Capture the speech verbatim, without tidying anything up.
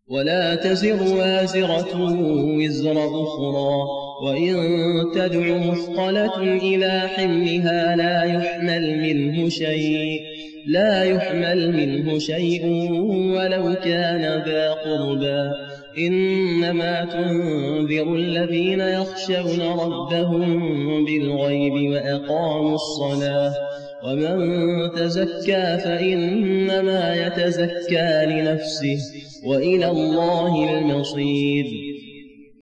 ولا تزر وازرة وزر أخرى، وإن تدع مثقلة إلى حملها لا يحمل منه شيء لا يحمل منه شيء ولو كان ذا قربى. إنما تنذر الذين يخشون ربهم بالغيب وأقاموا الصلاة، ومن تزكى فإنما يتزكى لنفسه، وإلى الله المصير.